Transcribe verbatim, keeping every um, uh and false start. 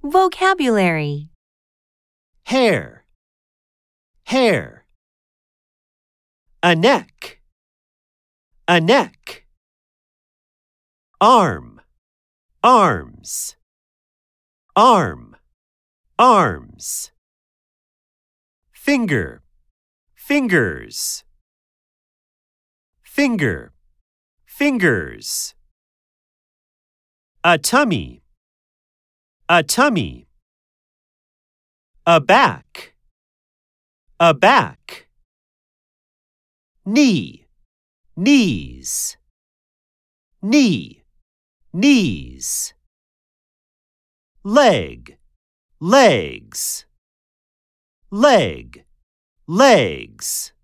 Vocabulary. Hair, hair. A neck, a neck. Arm, arms, arm, arms. Finger, fingers, finger, fingers. A tummy, a tummy. A back, a back. Knee, knees, knee, knees. Leg, legs, leg, legs.